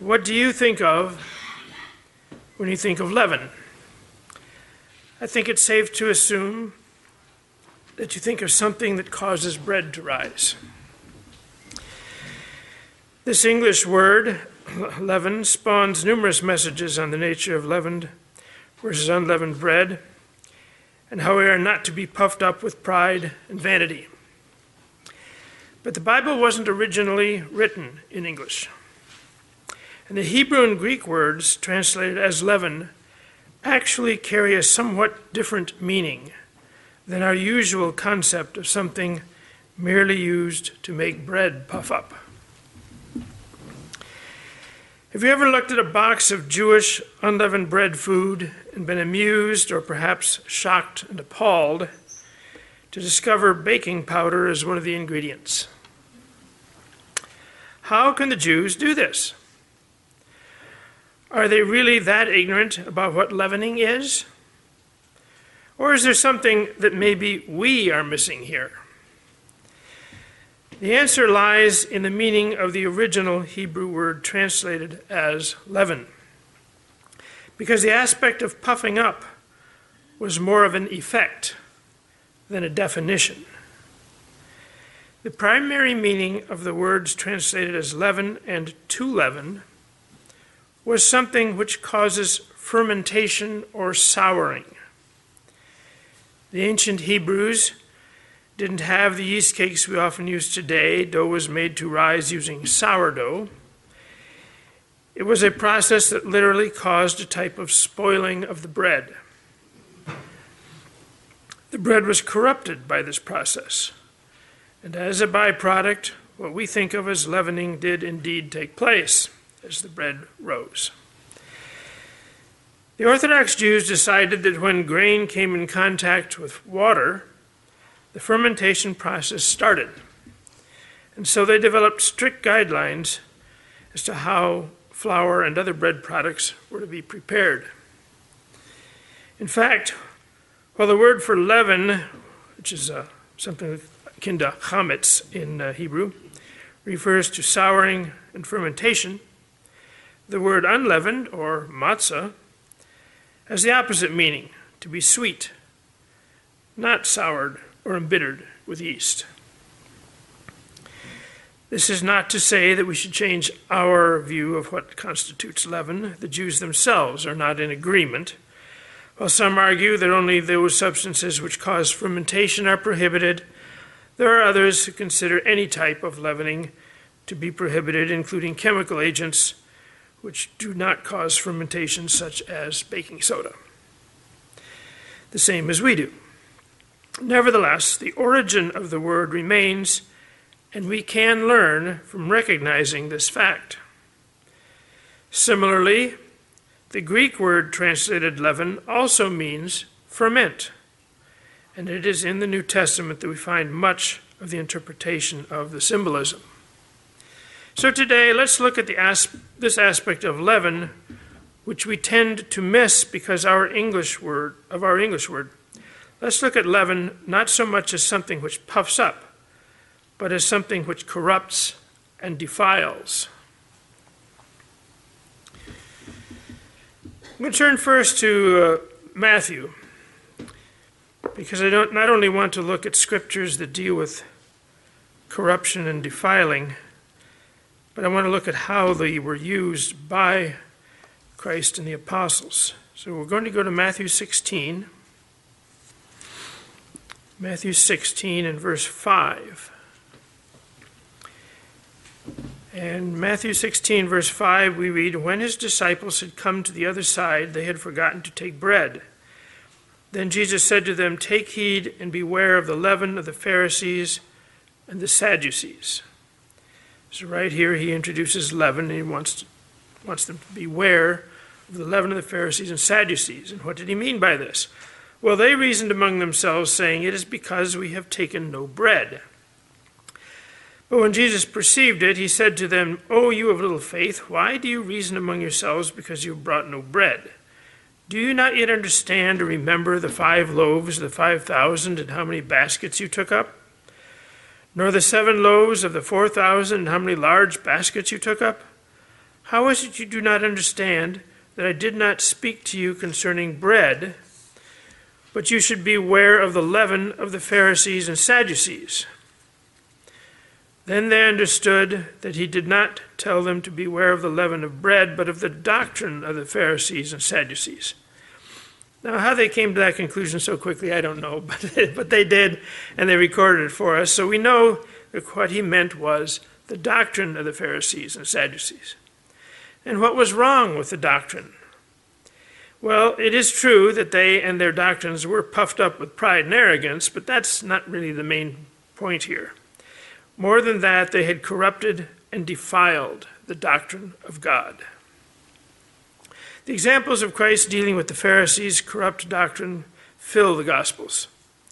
What do you think of when you think of leaven? I think it's safe to assume that you think of something that causes bread to rise. This English word, leaven, spawns numerous messages on the nature of leavened versus unleavened bread, and how we are not to be puffed up with pride and vanity. But the Bible wasn't originally written in English. And the Hebrew and Greek words translated as leaven actually carry a somewhat different meaning than our usual concept of something merely used to make bread puff up. Have you ever looked at a box of Jewish unleavened bread food and been amused or perhaps shocked and appalled to discover baking powder as one of the ingredients? How can the Jews do this? Are they really that ignorant about what leavening is? Or is there something that maybe we are missing here? The answer lies in the meaning of the original Hebrew word translated as leaven, because the aspect of puffing up was more of an effect than a definition. The primary meaning of the words translated as leaven and to leaven was something which causes fermentation or souring. The ancient Hebrews didn't have the yeast cakes we often use today. Dough was made to rise using sourdough. It was a process that literally caused a type of spoiling of the bread. The bread was corrupted by this process, and as a byproduct, what we think of as leavening did indeed take place as the bread rose. The Orthodox Jews decided that when grain came in contact with water, the fermentation process started. And so they developed strict guidelines as to how flour and other bread products were to be prepared. In fact, while the word for leaven, which is something akin to chametz in Hebrew, refers to souring and fermentation, the word unleavened, or matzah, has the opposite meaning, to be sweet, not soured or embittered with yeast. This is not to say that we should change our view of what constitutes leaven. The Jews themselves are not in agreement. While some argue that only those substances which cause fermentation are prohibited, there are others who consider any type of leavening to be prohibited, including chemical agents which do not cause fermentation, such as baking soda, the same as we do. Nevertheless, the origin of the word remains, and we can learn from recognizing this fact. Similarly, the Greek word translated leaven also means ferment, and it is in the New Testament that we find much of the interpretation of the symbolism. So today, let's look at this aspect of leaven, which we tend to miss because of our English word. Let's look at leaven not so much as something which puffs up, but as something which corrupts and defiles. I'm going to turn first to Matthew, because I not only want to look at scriptures that deal with corruption and defiling, but I want to look at how they were used by Christ and the apostles. So we're going to go to Matthew 16. Matthew 16 and verse 5. And Matthew 16, verse 5, we read, "When his disciples had come to the other side, they had forgotten to take bread. Then Jesus said to them, 'Take heed and beware of the leaven of the Pharisees and the Sadducees.'" So right here he introduces leaven, and he wants them to beware of the leaven of the Pharisees and Sadducees. And what did he mean by this? Well, they reasoned among themselves, saying, "It is because we have taken no bread." But when Jesus perceived it, he said to them, "O you of little faith, why do you reason among yourselves because you have brought no bread? Do you not yet understand or remember the 5 loaves of the 5,000 and how many baskets you took up? Nor the 7 loaves of the 4,000 and how many large baskets you took up? How is it you do not understand that I did not speak to you concerning bread, but you should beware of the leaven of the Pharisees and Sadducees? Then they understood that he did not tell them to beware of the leaven of bread, but of the doctrine of the Pharisees and Sadducees. Now, how they came to that conclusion so quickly, I don't know, but they did, and they recorded it for us. So we know that what he meant was the doctrine of the Pharisees and Sadducees. And what was wrong with the doctrine? Well, it is true that they and their doctrines were puffed up with pride and arrogance, but that's not really the main point here. More than that, they had corrupted and defiled the doctrine of God. The examples of Christ dealing with the Pharisees' corrupt doctrine fill the Gospels,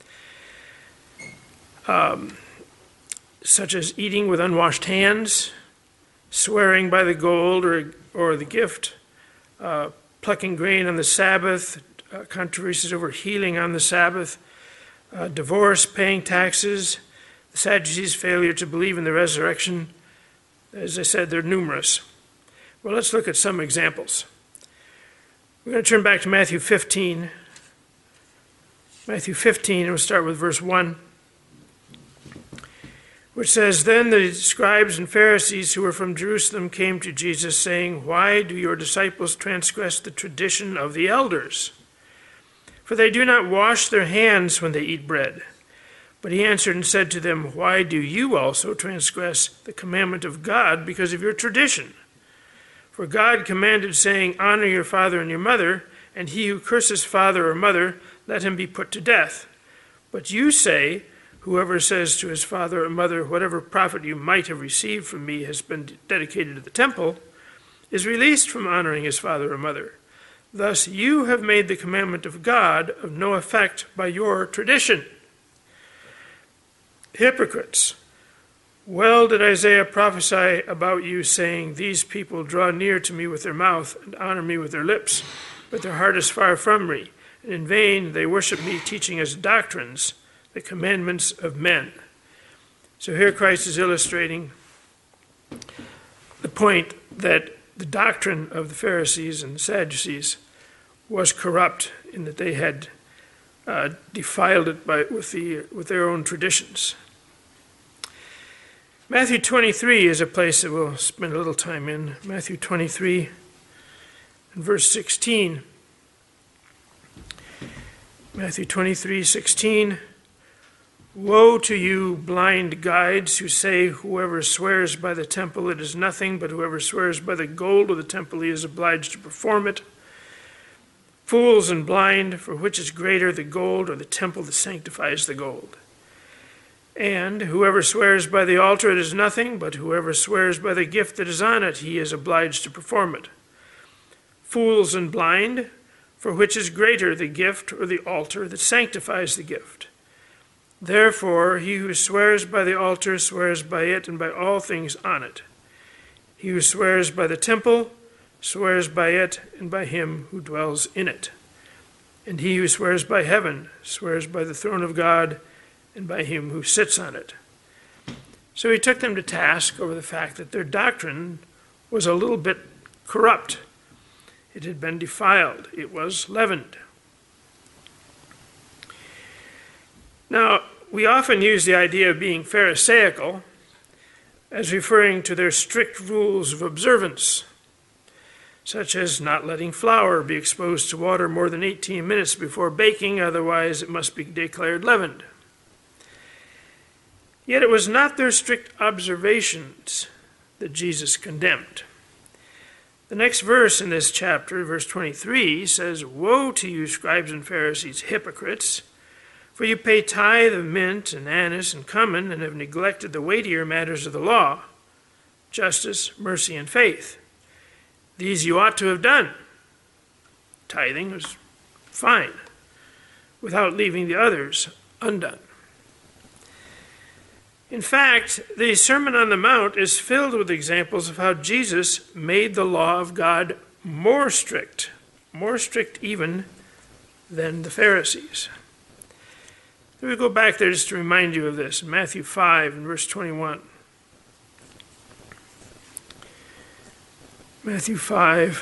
such as eating with unwashed hands, swearing by the gold or the gift, plucking grain on the Sabbath, controversies over healing on the Sabbath, divorce, paying taxes, the Sadducees' failure to believe in the resurrection. As I said, they're numerous. Well, let's look at some examples. We're going to turn back to Matthew 15. Matthew 15, and we'll start with verse 1, which says, Then the scribes and Pharisees who were from Jerusalem came to Jesus, saying, Why do your disciples transgress the tradition of the elders? For they do not wash their hands when they eat bread. But he answered and said to them, Why do you also transgress the commandment of God because of your tradition? For God commanded, saying, Honor your father and your mother, and he who curses father or mother, let him be put to death. But you say, Whoever says to his father or mother, Whatever profit you might have received from me has been dedicated to the temple, is released from honoring his father or mother. Thus you have made the commandment of God of no effect by your tradition. Hypocrites! Well did Isaiah prophesy about you, saying, These people draw near to me with their mouth and honor me with their lips, but their heart is far from me, and in vain they worship me, teaching as doctrines the commandments of men. So here Christ is illustrating the point that the doctrine of the Pharisees and the Sadducees was corrupt in that they had defiled it with their own traditions. Matthew 23 is a place that we'll spend a little time in. Matthew 23 and verse 16. Matthew 23:16. Woe to you, blind guides, who say, Whoever swears by the temple, it is nothing, but whoever swears by the gold of the temple, he is obliged to perform it. Fools and blind, for which is greater, the gold or the temple that sanctifies the gold? And whoever swears by the altar, it is nothing, but whoever swears by the gift that is on it, he is obliged to perform it. Fools and blind, for which is greater, the gift or the altar that sanctifies the gift? Therefore, he who swears by the altar swears by it and by all things on it. He who swears by the temple swears by it and by him who dwells in it. And he who swears by heaven swears by the throne of God and by him who sits on it. So he took them to task over the fact that their doctrine was a little bit corrupt. It had been defiled. It was leavened. Now, we often use the idea of being Pharisaical as referring to their strict rules of observance, such as not letting flour be exposed to water more than 18 minutes before baking, otherwise it must be declared leavened. Yet it was not their strict observations that Jesus condemned. The next verse in this chapter, verse 23, says, Woe to you, scribes and Pharisees, hypocrites! For you pay tithe of mint and anise and cumin, and have neglected the weightier matters of the law, justice, mercy, and faith. These you ought to have done. Tithing was fine, without leaving the others undone. In fact, the Sermon on the Mount is filled with examples of how Jesus made the law of God more strict even than the Pharisees. Let me go back there just to remind you of this. Matthew 5 and verse 21. Matthew 5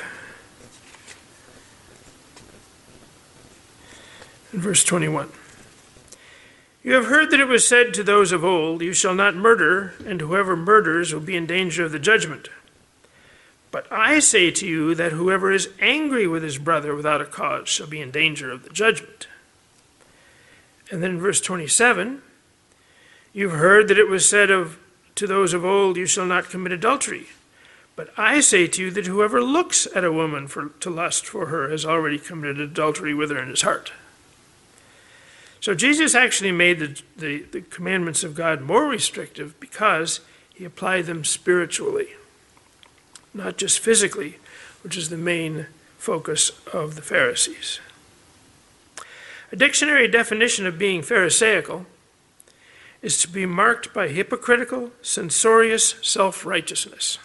and verse 21. You have heard that it was said to those of old, you shall not murder, and whoever murders will be in danger of the judgment. But I say to you that whoever is angry with his brother without a cause shall be in danger of the judgment. And then in verse 27, you've heard that it was said to those of old, you shall not commit adultery. But I say to you that whoever looks at a woman to lust for her has already committed adultery with her in his heart. So Jesus actually made the commandments of God more restrictive because he applied them spiritually, not just physically, which is the main focus of the Pharisees. A dictionary definition of being Pharisaical is to be marked by hypocritical, censorious self-righteousness.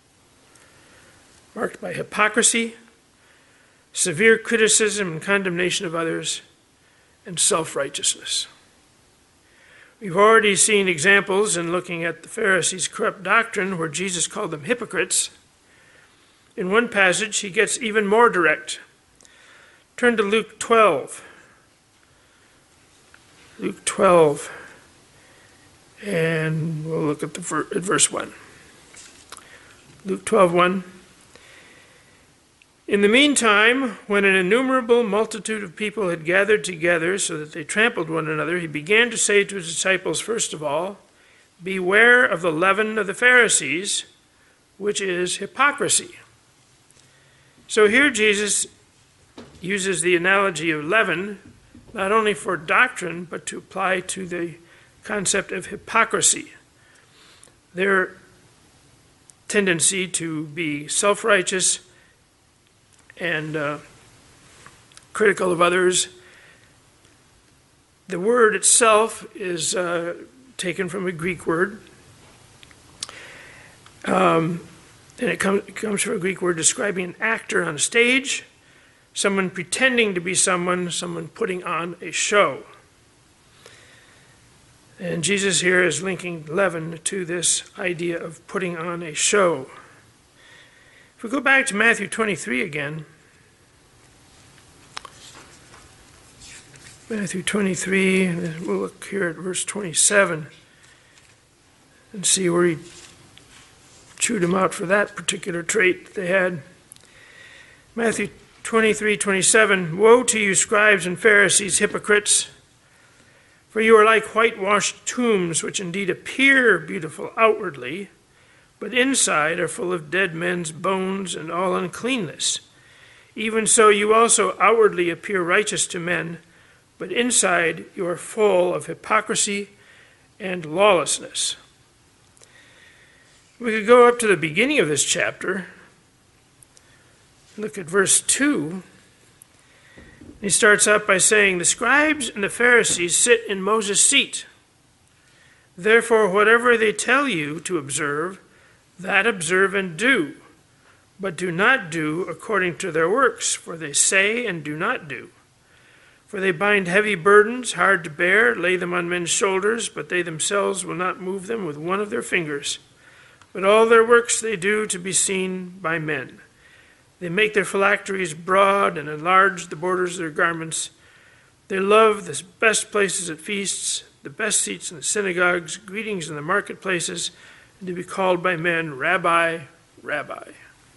Marked by hypocrisy, severe criticism and condemnation of others, and self-righteousness. We've already seen examples in looking at the Pharisees' corrupt doctrine where Jesus called them hypocrites. In one passage, he gets even more direct. Turn to Luke 12. Luke 12, and we'll look at verse 1. Luke 12:1. In the meantime, when an innumerable multitude of people had gathered together so that they trampled one another, he began to say to his disciples, first of all, beware of the leaven of the Pharisees, which is hypocrisy. So here Jesus uses the analogy of leaven, not only for doctrine, but to apply to the concept of hypocrisy. Their tendency to be self-righteous and critical of others. The word itself is taken from a Greek word. And it comes from a Greek word describing an actor on stage, someone pretending to be someone putting on a show. And Jesus here is linking leaven to this idea of putting on a show. If we go back to Matthew 23 again, Matthew 23, and we'll look here at verse 27 and see where he chewed him out for that particular trait that they had. Matthew 23:27, woe to you, scribes and Pharisees, hypocrites, for you are like whitewashed tombs, which indeed appear beautiful outwardly, but inside are full of dead men's bones and all uncleanness. Even so you also outwardly appear righteous to men, but inside you are full of hypocrisy and lawlessness. We could go up to the beginning of this chapter, look at verse 2. He starts out by saying, the scribes and the Pharisees sit in Moses' seat. Therefore, whatever they tell you to observe, that observe and do, but do not do according to their works, for they say and do not do. For they bind heavy burdens, hard to bear, lay them on men's shoulders, but they themselves will not move them with one of their fingers. But all their works they do to be seen by men. They make their phylacteries broad and enlarge the borders of their garments. They love the best places at feasts, the best seats in the synagogues, greetings in the marketplaces, and to be called by men, Rabbi, Rabbi.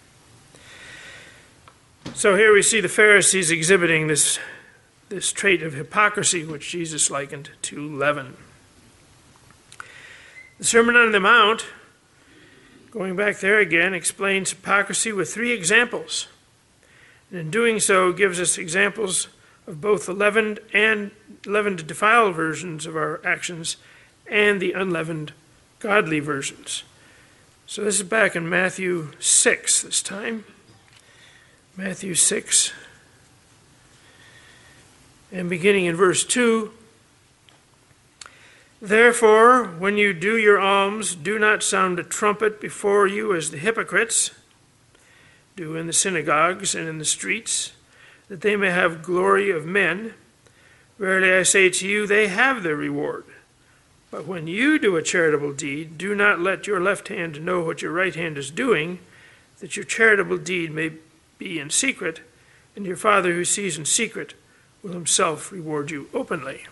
So here we see the Pharisees exhibiting this trait of hypocrisy, which Jesus likened to leaven. The Sermon on the Mount, going back there again, explains hypocrisy with 3 examples. And in doing so, gives us examples of both the leavened and leavened defiled versions of our actions and the unleavened godly versions. So this is back in Matthew 6 this time. Matthew 6. And beginning in verse 2, therefore, when you do your alms, do not sound a trumpet before you as the hypocrites do in the synagogues and in the streets, that they may have glory of men. Verily I say to you, they have their reward. But when you do a charitable deed, do not let your left hand know what your right hand is doing, that your charitable deed may be in secret, and your Father who sees in secret will himself reward you openly.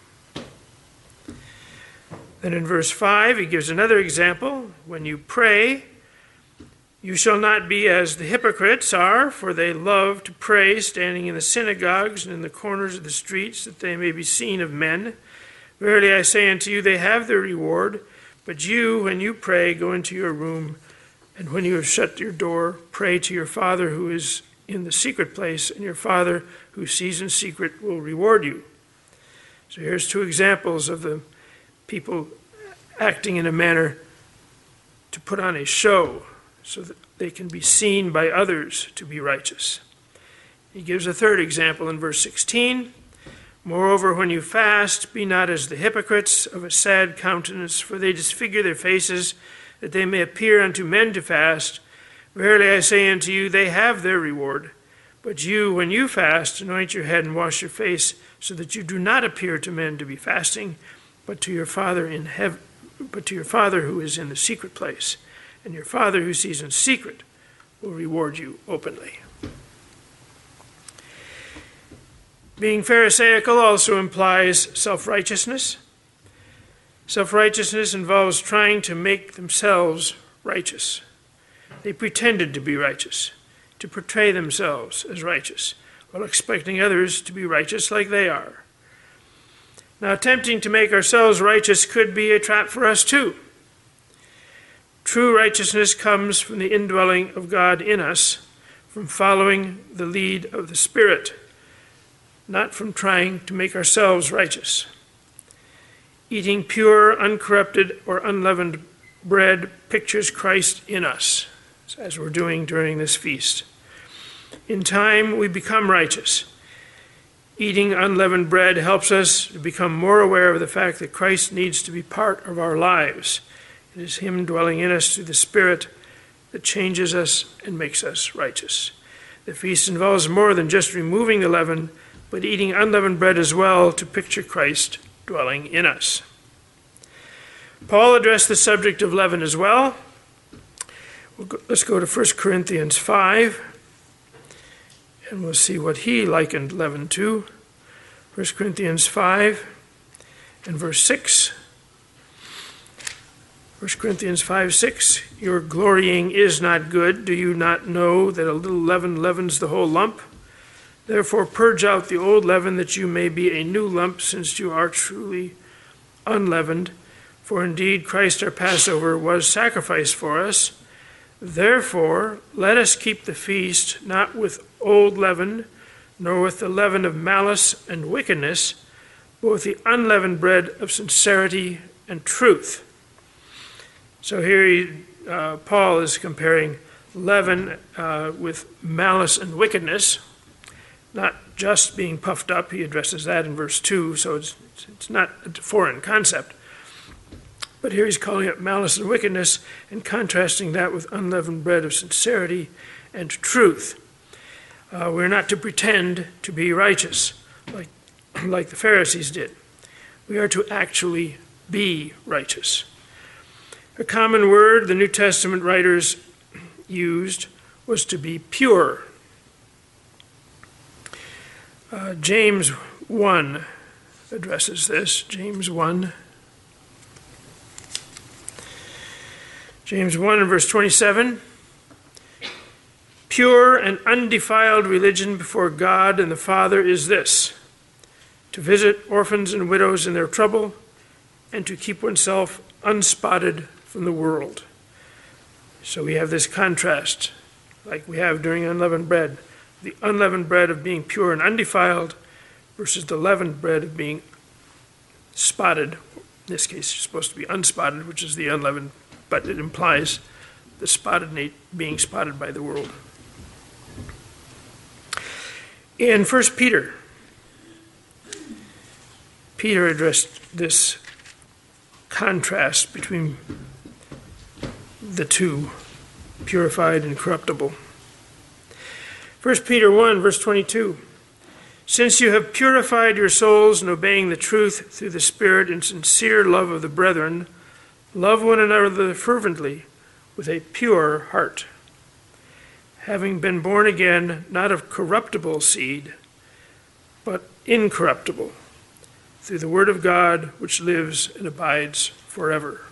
Then in verse 5, he gives another example. When you pray, you shall not be as the hypocrites are, for they love to pray standing in the synagogues and in the corners of the streets, that they may be seen of men. Verily I say unto you, they have their reward. But you, when you pray, go into your room, and when you have shut your door, pray to your Father who is in the secret place, and your Father who sees in secret will reward you. So here's two examples of the people acting in a manner to put on a show so that they can be seen by others to be righteous. He gives a third example in verse 16. Moreover, when you fast, be not as the hypocrites of a sad countenance, for they disfigure their faces, that they may appear unto men to fast. Verily I say unto you, they have their reward. But you, when you fast, anoint your head and wash your face, so that you do not appear to men to be fasting, but to your Father in heaven, but to your Father who is in the secret place, and your Father who sees in secret will reward you openly. Being Pharisaical also implies self-righteousness. Self-righteousness involves trying to make themselves righteous. They pretended to be righteous, to portray themselves as righteous, while expecting others to be righteous like they are. Now, attempting to make ourselves righteous could be a trap for us too. True righteousness comes from the indwelling of God in us, from following the lead of the Spirit, not from trying to make ourselves righteous. Eating pure, uncorrupted, or unleavened bread pictures Christ in us, as we're doing during this feast. In time, we become righteous. Eating unleavened bread helps us to become more aware of the fact that Christ needs to be part of our lives. It is him dwelling in us through the Spirit that changes us and makes us righteous. The feast involves more than just removing the leaven, but eating unleavened bread as well to picture Christ dwelling in us. Paul addressed the subject of leaven as well. Let's go to 1 Corinthians 5. And we'll see what he likened leaven to. 1 Corinthians 5 and verse 6. 1 Corinthians 5:6. Your glorying is not good. Do you not know that a little leaven leavens the whole lump? Therefore purge out the old leaven, that you may be a new lump, since you are truly unleavened. For indeed Christ our Passover was sacrificed for us. Therefore, let us keep the feast not with old leaven, nor with the leaven of malice and wickedness, but with the unleavened bread of sincerity and truth. So here Paul is comparing leaven with malice and wickedness, not just being puffed up. He addresses that in verse 2, so it's not a foreign concept. But here he's calling it malice and wickedness and contrasting that with unleavened bread of sincerity and truth. We're not to pretend to be righteous like the Pharisees did. We are to actually be righteous. A common word the New Testament writers used was to be pure. James 1 addresses this. James 1. James 1 and verse 27. Pure and undefiled religion before God and the Father is this: to visit orphans and widows in their trouble, and to keep oneself unspotted from the world. So we have this contrast, like we have during unleavened bread. The unleavened bread of being pure and undefiled versus the leavened bread of being spotted. In this case, it's supposed to be unspotted, which is the unleavened, but it implies the spotted being spotted by the world. In 1 Peter, Peter addressed this contrast between the two, purified and corruptible. 1 Peter 1, verse 22. Since you have purified your souls in obeying the truth through the Spirit in sincere love of the brethren, love one another fervently with a pure heart. having been born again, not of corruptible seed, but incorruptible, through the word of God, which lives and abides forever.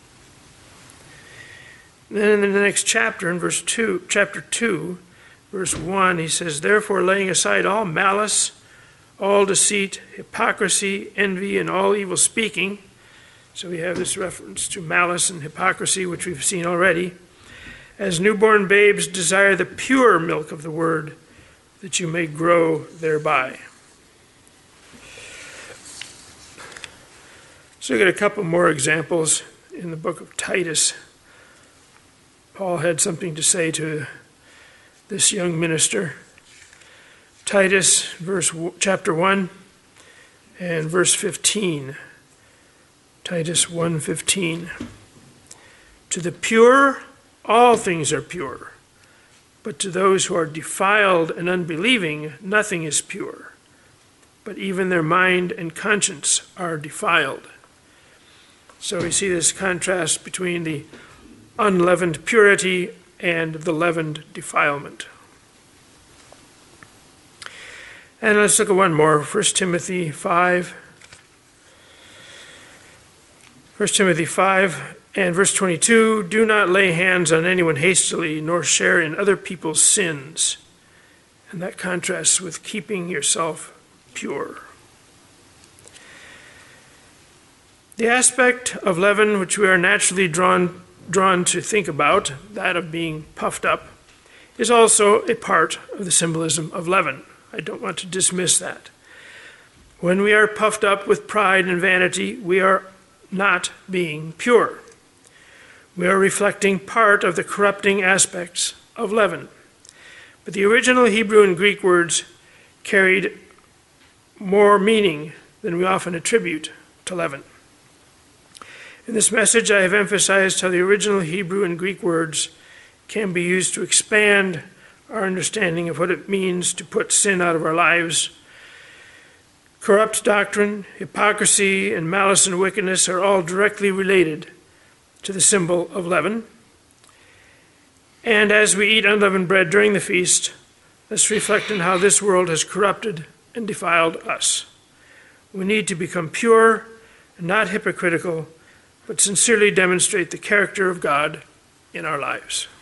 Then in the next chapter, in chapter 2, verse 1, he says, "Therefore, laying aside all malice, all deceit, hypocrisy, envy, and all evil speaking," so we have this reference to malice and hypocrisy, which we've seen already, "as newborn babes desire the pure milk of the word, that you may grow thereby." So we get a couple more examples in the book of Titus. Paul had something to say to this young minister. Titus, chapter 1 and verse 15. Titus 1:15. "To the pure, all things are pure, but to those who are defiled and unbelieving, nothing is pure, but even their mind and conscience are defiled." So we see this contrast between the unleavened purity and the leavened defilement. And let's look at one more, 1 Timothy 5. 1 Timothy 5 and verse 22, "Do not lay hands on anyone hastily, nor share in other people's sins." And that contrasts with keeping yourself pure. The aspect of leaven which we are naturally drawn to think about, that of being puffed up, is also a part of the symbolism of leaven. I don't want to dismiss that. When we are puffed up with pride and vanity, we are not being pure. We are reflecting part of the corrupting aspects of leaven. But the original Hebrew and Greek words carried more meaning than we often attribute to leaven. In this message, I have emphasized how the original Hebrew and Greek words can be used to expand our understanding of what it means to put sin out of our lives. Corrupt doctrine, hypocrisy, and malice and wickedness are all directly related to the symbol of leaven. And as we eat unleavened bread during the feast, let's reflect on how this world has corrupted and defiled us. We need to become pure and not hypocritical, but sincerely demonstrate the character of God in our lives.